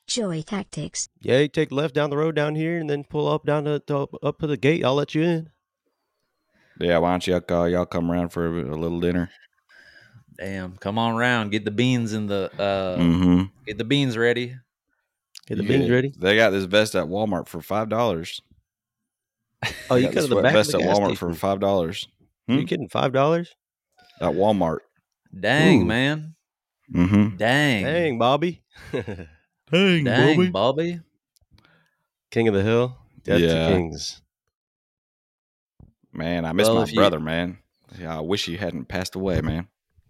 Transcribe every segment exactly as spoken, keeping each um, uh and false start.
Joy Tactics. Yeah, you take left down the road down here and then pull up down to, to up to the gate. I'll let you in. Yeah, why don't y'all, uh, y'all come around for a, a little dinner? Damn, come on around. Get the beans in the uh Mm-hmm. get the beans ready. Get the You beans get- ready. They got this vest at Walmart for five dollars. Oh, you go to the back of vest the at gas Walmart station. for five dollars. Are you kidding? Five dollars? At Walmart. Dang, Ooh. man. Mm-hmm. Dang. Dang, Bobby. Dang, Dang, Bobby. King of the Hill. Death Yeah. to Kings. Man, I miss Well, my if you- brother, man. Yeah, I wish he hadn't passed away, man.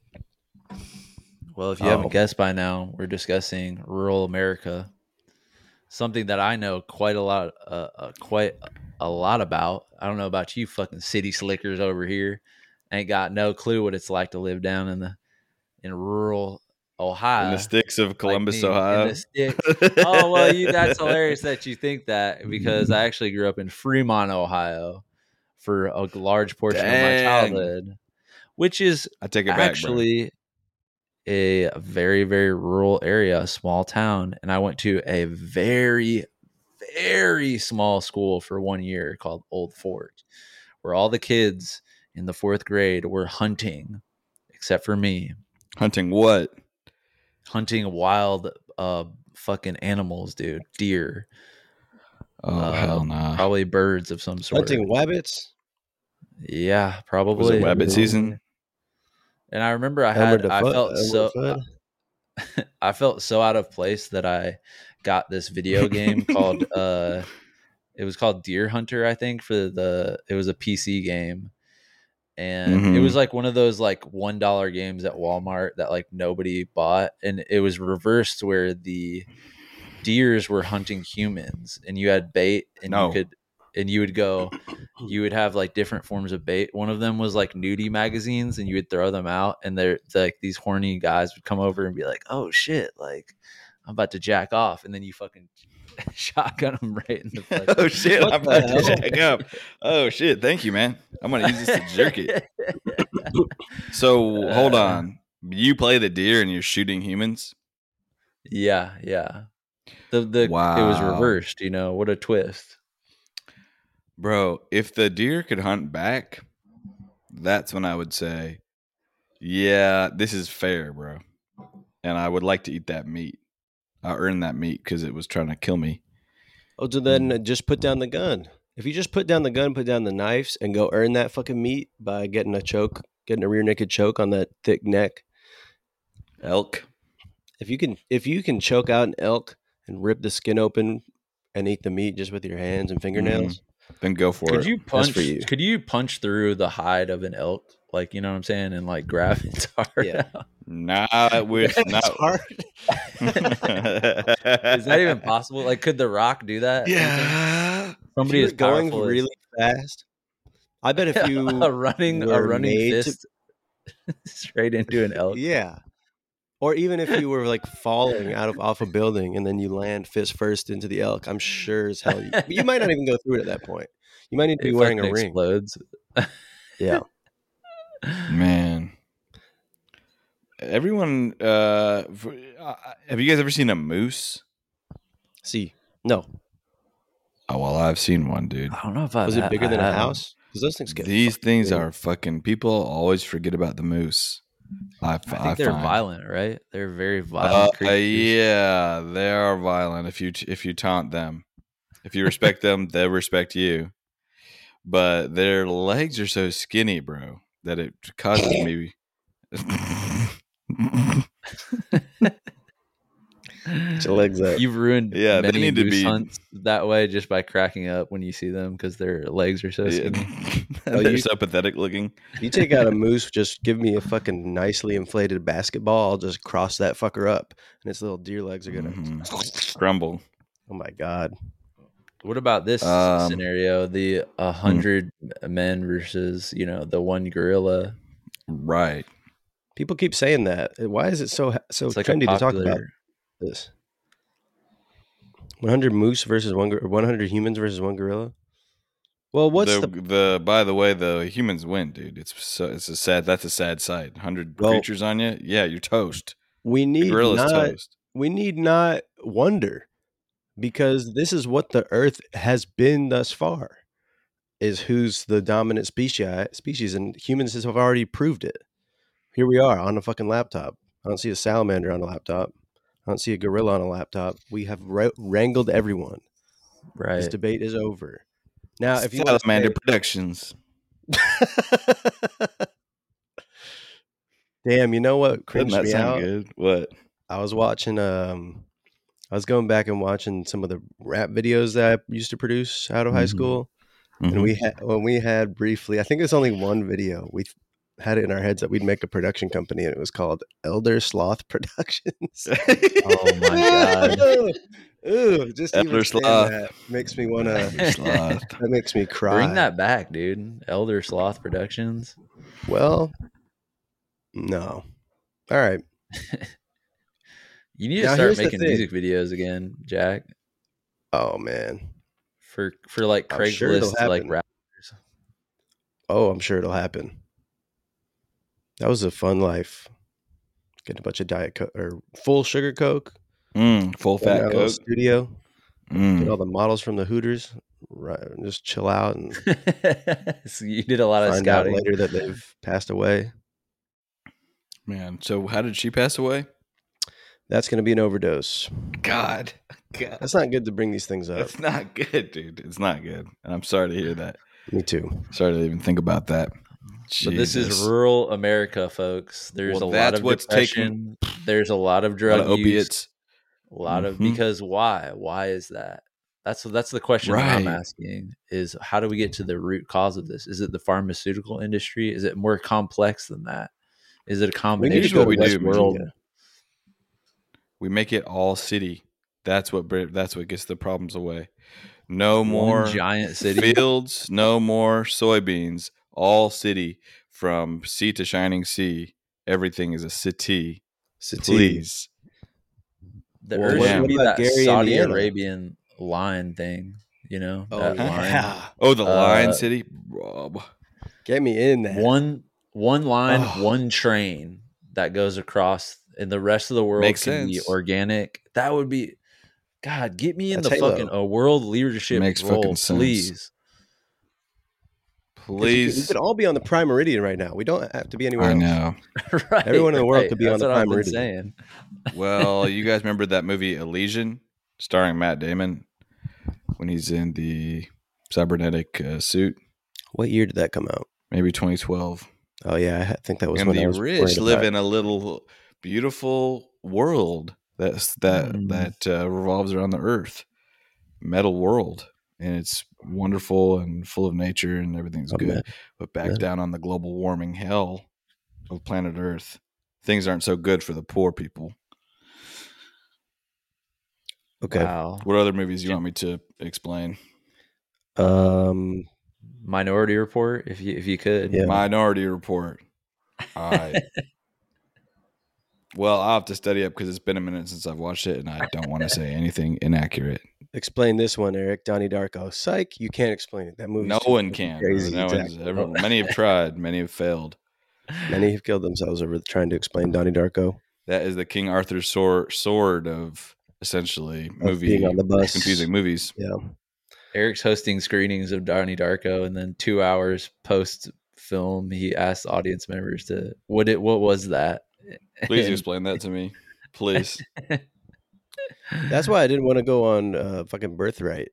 Well, if you Oh. haven't guessed by now, we're discussing rural America. Something that I know quite a lot, uh, uh, quite a lot about. I don't know about you, fucking city slickers over here. Ain't got no clue what it's like to live down in the in rural Ohio. In the sticks of Columbus, me, in Ohio. the sticks. Oh well, you that's hilarious that you think that, because I actually grew up in Fremont, Ohio, for a large portion Dang. of my childhood, which is I take it back, actually a very, very rural area, a small town. And I went to a very, very small school for one year called Old Fort, where all the kids in the fourth grade were hunting, except for me, bro. Hunting what? hunting wild uh fucking animals, dude. Deer. Oh, uh, hell nah. Probably birds of some sort. Hunting wabbits. Yeah, probably. Was it rabbit season? And I remember I Elmer had I Defoe- felt Elmer so Fudd. I felt so out of place that I got this video game called uh it was called Deer Hunter, I think, for the it was a P C game. And Mhm. it was like one of those like one dollar games at Walmart that like nobody bought, and it was reversed where the deers were hunting humans, and you had bait, and No. you could and you would go you would have like different forms of bait. One of them was like nudie magazines, and you would throw them out, and they're like these horny guys would come over and be like, oh shit, like I'm about to jack off, and then you fucking shotgun them right in the fucking Oh shit! What I'm the about to hell? jack up. Oh shit! Thank you, man. I'm gonna use this to jerk it. So hold Uh, on. You play the deer and you're shooting humans. Yeah, yeah. The the it was Wow. reversed, you know. What a twist. Bro, if the deer could hunt back, that's when I would say, yeah, this is fair, bro. And I would like to eat that meat. I earned that meat because it was trying to kill me. Oh, so then just put down the gun. If you just put down the gun, put down the knives, and go earn that fucking meat by getting a choke, getting a rear naked choke on that thick neck. Elk. If you can, if you can choke out an elk and rip the skin open and eat the meat just with your hands and fingernails, Then go for Could it. you punch for you. could you punch through the hide of an elk? Like, you know what I'm saying? And like grab its heart Yeah. out? Nah, with It's no. hard. Is that even possible? Like, could The Rock do that? Yeah. Somebody if is you're going powerful really fast. I bet if you a running a were running made to- fist straight into an elk. yeah, or even if you were like falling out of off a building and then you land fist first into the elk, I'm sure as hell you, you might not even go through it at that point. You might need to be It wearing a fucking ring. explodes. Yeah. Man. Everyone, uh, for- uh, have you guys ever seen a moose? See, no, Oh, well, I've seen one, dude. I don't know if I was it bigger than a house? Because those things get These fucking things big. are fucking. People always forget about the moose. I, f- I think I they're find. violent, right? They're very Uh, violent creatures. yeah, they are violent. If you if you taunt them, if you respect them, they'll respect you. But their legs are so skinny, bro, that it causes me. Get your legs up. You've ruined Yeah, they many need to moose be- hunts that way just by cracking up when you see them because their legs are so skinny. Oh, They're you- so pathetic looking. You take out a moose, just give me a fucking nicely inflated basketball. I'll just cross that fucker up, and its little deer legs are gonna. Mhm. Crumble. Oh my god! What about this Um, scenario? The a hundred men versus, you know, the one gorilla. Right. People keep saying that. Why is it so so It's like a trendy to talk about popular. this? one hundred moose versus one. gor- one hundred humans versus one gorilla. Well, what's the, the? the by the way, the humans win, dude. It's so it's a sad. That's a sad sight. Hundred Well- creatures on you. Yeah, you're toast. We The need gorilla's not. toast. We need not wonder. because this is what the Earth has been thus far. Is who's the dominant species? Species, and humans have already proved it. Here we are on a fucking laptop. I don't see a salamander on a laptop. I don't see a gorilla on a laptop. We have wra- wrangled everyone. Right. This debate is over. Now, if you want to Salamander say, Productions. damn, you know what Doesn't cringed that me sound out? good? What? I was watching. Um, I was going back and watching some of the rap videos that I used to produce out of high Mhm. school, Mhm. and we had when we had briefly. I think it's only one video. We had it in our heads that we'd make a production company, and it was called Elder Sloth Productions. Oh my god. Ooh, just Elder even saying Sloth. that makes me want to. Elder Sloth. That makes me cry. Bring that back, dude. Elder Sloth Productions. Well, no. All right. You need to Now, start here's the making thing. music videos again, Jack. Oh man. For for like I'm sure it'll Craigslist, like happen. rappers. Oh, I'm sure it'll happen. That was a fun life. Getting a bunch of diet coke or full sugar coke. Mm, full Go in fat our little Coke. studio. Mm. Get all the models from the Hooters. Right, and just chill out and So you did a lot of find out scouting. later that they've passed away. Man, so how did she pass away? That's going to be an overdose. God. God. That's not good to bring these things up. That's not good, dude. It's not good. And I'm sorry to hear that. Me too. Sorry to even think about that. But this is Jesus. rural America, folks. There's Well, a lot that's of what's depression. There's a lot of A lot drug of use. opiates. A lot of Mhm. because why? Why is that? That's that's the question that I'm Right. asking. Is how do we get to the root cause of this? Is it the pharmaceutical industry? Is it more complex than that? Is it a We need to combination go what to we West do, world? Virginia. We make it all city. That's what br- that's what gets the problems away. No One more giant city. fields, no more soybeans. All city from sea to shining sea. Everything is a city. City. Please. The Well, Earth what- should what be about that Gary, Saudi Indiana? Arabian line thing. You know Oh, that yeah. line. Oh, the Lion Uh, City. Rob. Get me in that. One one line, Oh. one train that goes across, and the rest of the world Makes can be sense. organic. That would be, God, get me in That's the Halo. fucking a world leadership Makes role, fucking sense. please. 'Cause you could- we Please. could all be on the Prime Meridian right now. We don't have to be anywhere I else. know. Right, Everyone in the world right. could be That's on the what I've Prime been Meridian. saying. Well, you guys remember that movie Elysian, starring Matt Damon, when he's in the cybernetic uh, suit? What year did that come out? Maybe twenty twelve. Oh yeah, I think that was And when the I was rich worried live about- in a little beautiful world that's that Mm. that uh, revolves around the Earth, metal world, and it's wonderful and full of nature and everything's Oh, good. man. But back Yeah. down on the global warming hell of planet Earth, things aren't so good for the poor people. Okay. Wow. What other movies you want me to explain? Um. Minority Report, if you if you could. Yeah. Minority Report. All right. Well, I'll have to study up because it's been a minute since I've watched it, and I don't want to say anything inaccurate. Explain this one, Eric. Donnie Darko. Psych. You can't explain it. That movie. No one can. Crazy. No one's exactly. ever, many have tried. Many have failed. Many have killed themselves over trying to explain Donnie Darko. That is the King Arthur sword, sword of essentially movie being on the bus. confusing movies. Yeah. Eric's hosting screenings of Donnie Darko, and then two hours post film, he asked audience members to what it what was that? Please And- explain that to me, please. That's why I didn't want to go on uh, fucking Birthright,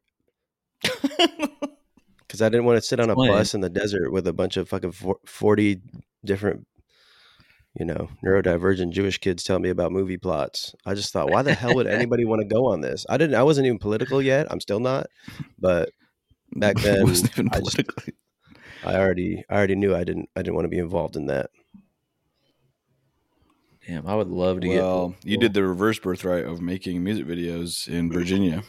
because I didn't want to sit on a Explain. bus in the desert with a bunch of fucking for- forty different, you know, neurodivergent Jewish kids telling me about movie plots. I just thought, why the hell would anybody want to go on this? I didn't. I wasn't even political yet. I'm still not. But back It then, wasn't even I just- politically. I already, I already knew I didn't, I didn't want to be involved in that. Damn, I would love to Well, get. you did the reverse birthright of making music videos in Virginia.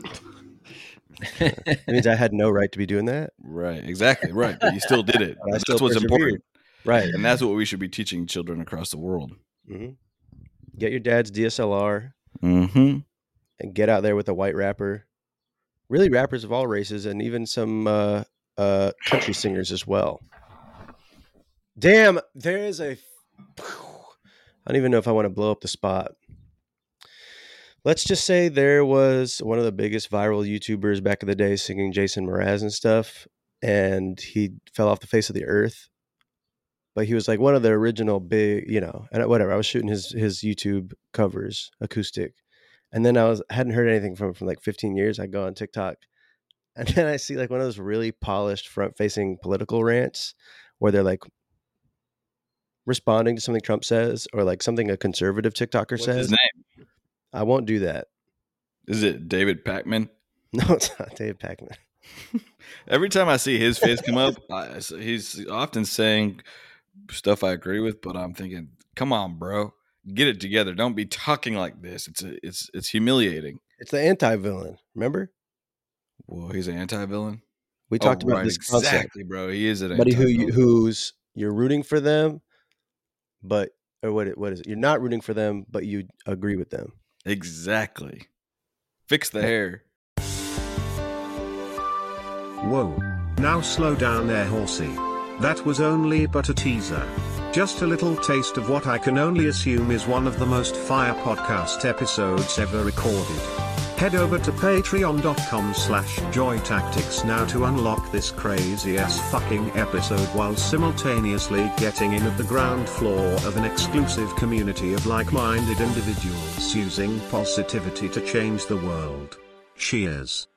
It means I had no right to be doing that. Right, exactly, right. But you still did it. But I That's still what's persevered. important. Right. And that's what we should be teaching children across the world. hmm Get your dad's D S L R Mm-hmm. and get out there with a white rapper. Really, rappers of all races, and even some uh, uh, country singers as well. Damn, there is a. I don't even know if I want to blow up the spot. let's just say there was one of the biggest viral YouTubers back in the day singing Jason Mraz and stuff, and he fell off the face of the earth. But he was like one of the original big, you know, and whatever. I was shooting his his YouTube covers, acoustic, and then I was hadn't heard anything from him for like fifteen years. I go on TikTok, and then I see like one of those really polished front facing political rants where they're like responding to something Trump says or like something a conservative TikToker What's says. his name? I won't do that. Is it David Pakman? No, it's not David Pakman. Every time I see his face come up, I, he's often saying stuff I agree with, but I'm thinking, come on, bro, get it together. Don't be talking like this. It's a, it's it's humiliating. It's the anti-villain. Remember? Well, he's an anti-villain. We talked Oh, about right, this concept. exactly, bro. He is an Somebody who anti-villain. you, who's you're rooting for them, but or what? What is it? You're not rooting for them, but you agree with them. Exactly. Fix the hair. Whoa. Now slow down there, horsey. That was only but a teaser. Just a little taste of what I can only assume is one of the most fire podcast episodes ever recorded. Head over to patreon.com slash joytactics now to unlock this crazy ass fucking episode while simultaneously getting in at the ground floor of an exclusive community of like-minded individuals using positivity to change the world. Cheers.